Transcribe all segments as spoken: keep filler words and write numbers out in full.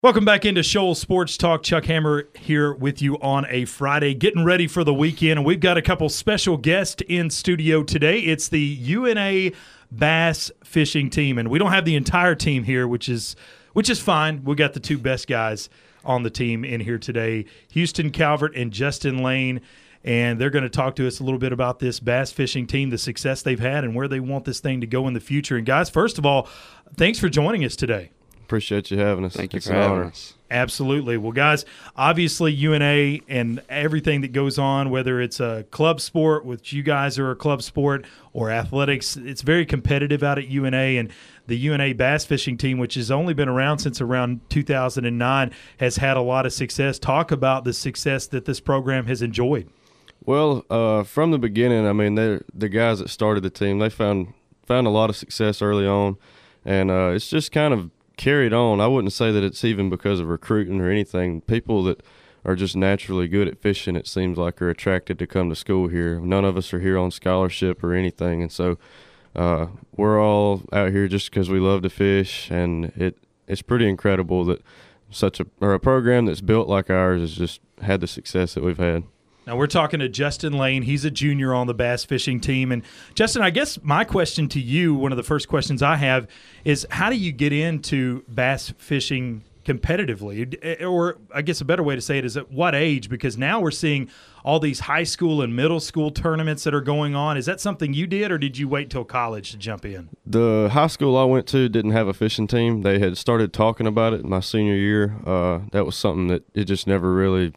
Welcome back into Shoals Sports Talk. Chuck Hammer here with you on a Friday, getting ready for the weekend, and we've got a couple special guests in studio today. It's the U N A Bass Fishing Team, and we don't have the entire team here, which is which is fine. We got the two best guys on the team in here today, Houston Calvert and Justin Lane, and they're going to talk to us a little bit about this bass fishing team, the success they've had, and where they want this thing to go in the future. And guys, first of all, thanks for joining us today. Appreciate you having us. Thank you it's for an having honor. us. Absolutely. Well, guys, obviously U N A and everything that goes on, whether it's a club sport, which you guys are a club sport, or athletics, it's very competitive out at U N A. And the U N A Bass Fishing Team, which has only been around since around two thousand nine, has had a lot of success. Talk about the success that this program has enjoyed. Well, uh, from the beginning, I mean, they the guys that started the team, they found found a lot of success early on, and uh, it's just kind of carried on. I wouldn't say that it's even because of recruiting or anything. People that are just naturally good at fishing, it seems like, are attracted to come to school here. None of us are here on scholarship or anything, and so uh, we're all out here just because we love to fish, and it it's pretty incredible that such a or a program that's built like ours has just had the success that we've had. Now, we're talking to Justin Lane. He's a junior on the bass fishing team. And, Justin, I guess my question to you, one of the first questions I have, is how do you get into bass fishing competitively? Or I guess a better way to say it is at what age? Because now we're seeing all these high school and middle school tournaments that are going on. Is that something you did, or did you wait till college to jump in? The high school I went to didn't have a fishing team. They had started talking about it my senior year. Uh, that was something that it just never really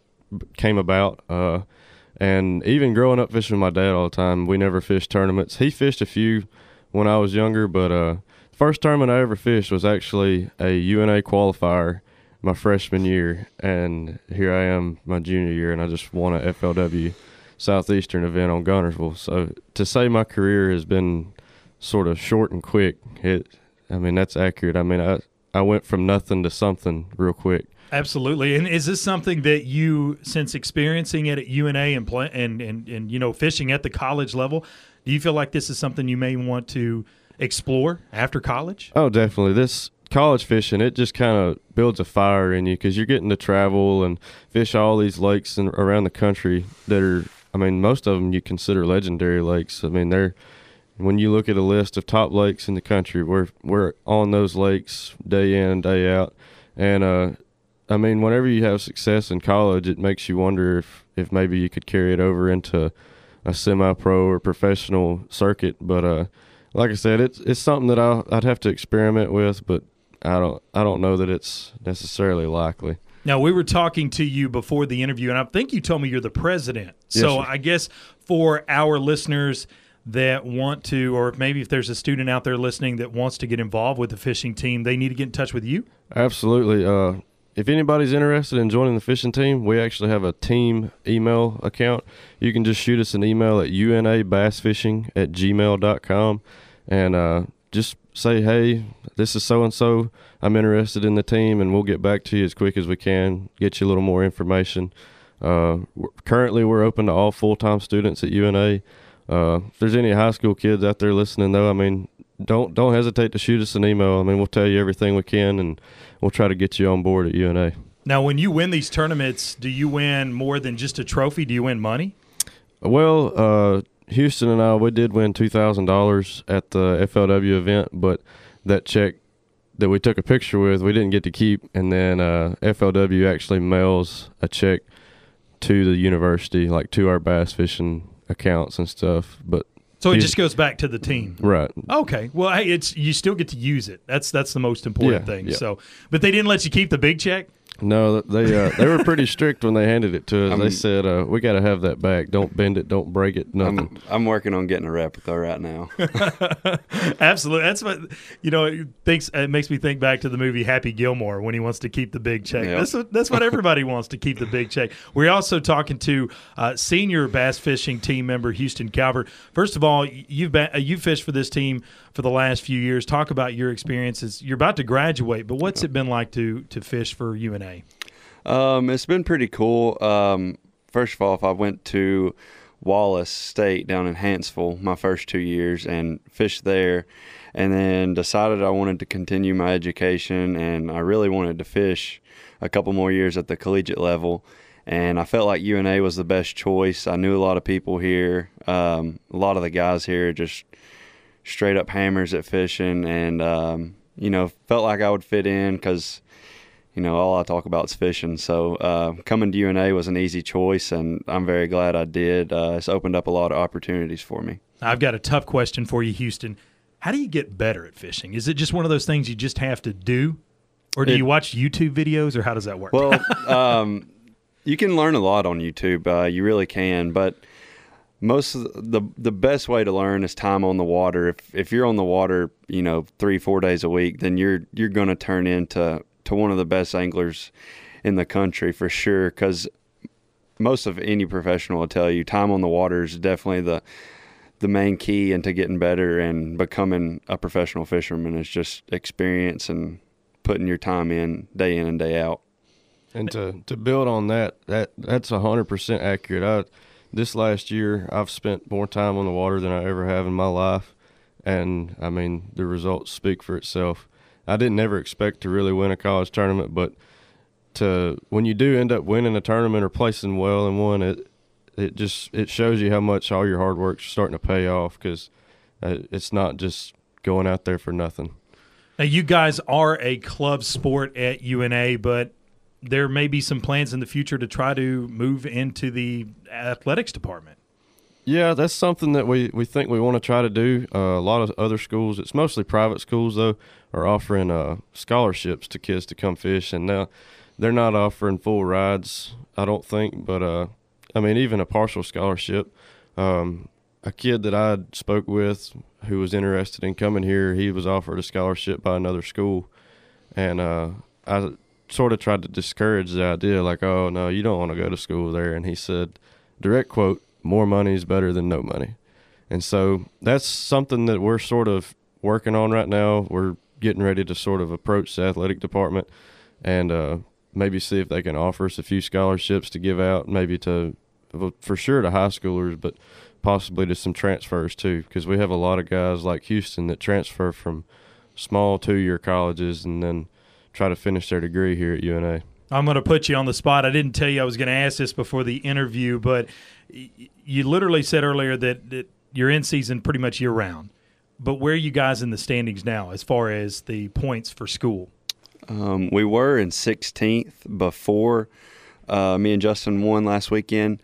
came about, uh, and even growing up fishing with my dad all the time, we never fished tournaments. He fished a few when I was younger, but uh, first tournament I ever fished was actually a U N A qualifier my freshman year, and here I am my junior year, and I just won a F L W Southeastern event on Gunnersville. So to say my career has been sort of short and quick, it, I mean, that's accurate. I mean, I, I went from nothing to something real quick. Absolutely. And is this something that you, since experiencing it at U N A and, play, and, and, and, you know, fishing at the college level, do you feel like this is something you may want to explore after college? Oh, definitely. This college fishing, it just kind of builds a fire in you because you're getting to travel and fish all these lakes in, around the country that are, I mean, most of them you consider legendary lakes. I mean, they're, when you look at a list of top lakes in the country, we're, we're on those lakes day in, day out. And, uh, I mean, whenever you have success in college, it makes you wonder if, if maybe you could carry it over into a semi-pro or professional circuit. But uh, like I said, it's it's something that I'll, I'd have to experiment with, but I don't I don't know that it's necessarily likely. Now, we were talking to you before the interview, and I think you told me you're the president. Yes, so sir. I guess for our listeners that want to, or maybe if there's a student out there listening that wants to get involved with the fishing team, they need to get in touch with you? Absolutely. Uh, if anybody's interested in joining the fishing team, we actually have a team email account. You can just shoot us an email at U N A bass fishing at gmail dot com and uh, just say, hey, this is so-and-so. I'm interested in the team, and we'll get back to you as quick as we can, get you a little more information. Uh, we're, currently, we're open to all full-time students at U N A. Uh, if there's any high school kids out there listening, though, I mean, don't don't hesitate to shoot us an email. I mean, we'll tell you everything we can, and we'll try to get you on board at U N A. Now, when you win these tournaments, do you win more than just a trophy? Do you win money? Well, uh, Houston and I, we did win two thousand dollars at the F L W event, but that check that we took a picture with, we didn't get to keep, and then uh, F L W actually mails a check to the university, like to our bass fishing accounts and stuff. But So it just goes back to the team. Right. Okay. Well, hey, it's you still get to use it. That's that's the most important Yeah, thing. yeah. So, but they didn't let you keep the big check? No, they uh, they were pretty strict when they handed it to us. I'm- they said, uh, we got to have that back. Don't bend it. Don't break it. Nothing. I'm, I'm working on getting a replica right now. Absolutely. That's what, you know, it, thinks, it makes me think back to the movie Happy Gilmore when he wants to keep the big check. Yep. That's, what, that's what everybody wants, to keep the big check. We're also talking to uh, senior bass fishing team member Houston Calvert. First of all, you've been, uh, you've fished for this team for the last few years. Talk about your experiences. You're about to graduate, but what's it been like to to fish for U N A? Um, it's been pretty cool. Um, first of all, if I went to Wallace State down in Hanceville my first two years and fished there, and then decided I wanted to continue my education, and I really wanted to fish a couple more years at the collegiate level. And I felt like U N A was the best choice. I knew a lot of people here. Um, a lot of the guys here just straight up hammers at fishing, and, um, you know, felt like I would fit in because, you know, all I talk about is fishing. So uh, coming to U N A was an easy choice, and I'm very glad I did. Uh, it's opened up a lot of opportunities for me. I've got a tough question for you, Houston. How do you get better at fishing? Is it just one of those things you just have to do? Or do it, you watch YouTube videos, or how does that work? Well, um, you can learn a lot on YouTube. Uh, you really can. But most of the the best way to learn is time on the water. If if you're on the water, you know, three, four days a week, then you're you're going to turn into to one of the best anglers in the country for sure. Because most of any professional will tell you time on the water is definitely the the main key into getting better and becoming a professional fisherman. Is just experience and putting your time in day in and day out. And to, to build on that, that that's one hundred percent accurate. I, this last year, I've spent more time on the water than I ever have in my life. And, I mean, the results speak for itself. I didn't ever expect to really win a college tournament, but to when you do end up winning a tournament or placing well in one, it it just it shows you how much all your hard work's starting to pay off, because uh, it's not just going out there for nothing. Now, you guys are a club sport at U N A, but there may be some plans in the future to try to move into the athletics department. Yeah, that's something that we, we think we want to try to do. Uh, a lot of other schools, it's mostly private schools, though, are offering uh, scholarships to kids to come fish. And now they're not offering full rides, I don't think. But, uh, I mean, even a partial scholarship. Um, a kid that I spoke with who was interested in coming here, he was offered a scholarship by another school. And uh, I sort of tried to discourage the idea, like, oh, no, you don't want to go to school there. And he said, direct quote, more money is better than no money. And so that's something that we're sort of working on right now. We're getting ready to sort of approach the athletic department and uh, maybe see if they can offer us a few scholarships to give out, maybe to, for sure to high schoolers, but possibly to some transfers too, because we have a lot of guys like Houston that transfer from small two-year colleges and then try to finish their degree here at U N A. I'm going to put you on the spot. I didn't tell you I was going to ask this before the interview, but you literally said earlier that, that you're in season pretty much year-round. But where are you guys in the standings now as far as the points for school? Um, we were in sixteenth before uh, me and Justin won last weekend,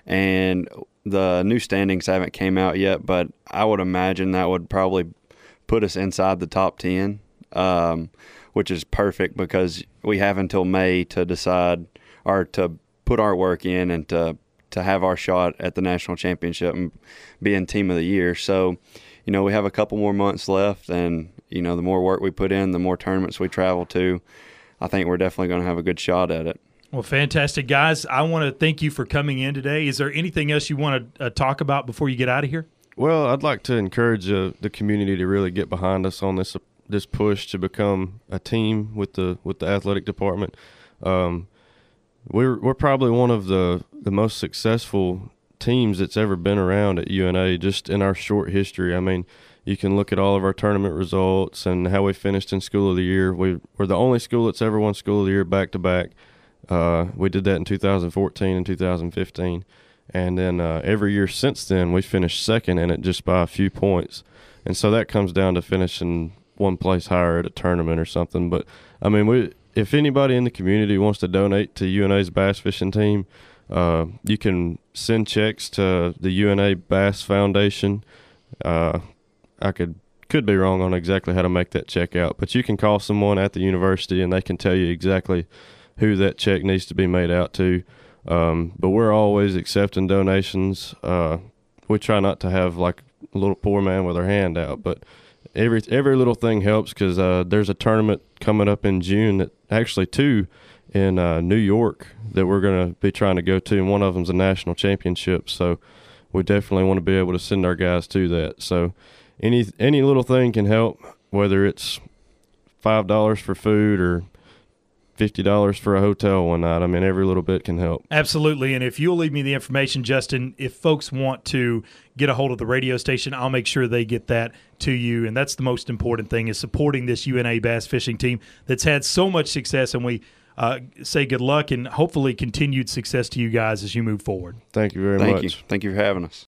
and the new standings haven't came out yet, but I would imagine that would probably put us inside the top ten. Um, which is perfect because we have until May to decide or to put our work in and to to have our shot at the national championship and being team of the year. So, you know, we have a couple more months left, and, you know, the more work we put in, the more tournaments we travel to, I think we're definitely going to have a good shot at it. Well, fantastic, guys. I want to thank you for coming in today. Is there anything else you want to uh, talk about before you get out of here? Well, I'd like to encourage uh, the community to really get behind us on this this push to become a team with the with the athletic department. Um, we're we're probably one of the, the most successful teams that's ever been around at U N A just in our short history. I mean, you can look at all of our tournament results and how we finished in School of the Year. We, we're the only school that's ever won School of the Year back-to-back. Uh, we did that in two thousand fourteen and two thousand fifteen. And then uh, every year since then, we finished second in it just by a few points. And so that comes down to finishing one place higher at a tournament or something. But, I mean, we if anybody in the community wants to donate to U N A's bass fishing team, uh, you can send checks to the U N A Bass Foundation. Uh, I could could be wrong on exactly how to make that check out, but you can call someone at the university and they can tell you exactly who that check needs to be made out to. Um, but we're always accepting donations. Uh, we try not to have like a little poor man with our hand out, but every every little thing helps because uh, there's a tournament coming up in June, that actually two in uh, New York that we're going to be trying to go to, and one of them's a national championship. So we definitely want to be able to send our guys to that. So any any little thing can help, whether it's five dollars for food or fifty dollars for a hotel one night. I mean, every little bit can help. Absolutely. And if you'll leave me the information, Justin, if folks want to get a hold of the radio station, I'll make sure they get that to you. And that's the most important thing, is supporting this U N A bass fishing team that's had so much success. And we uh, say good luck and hopefully continued success to you guys as you move forward. Thank you very Thank much. you. Thank you for having us.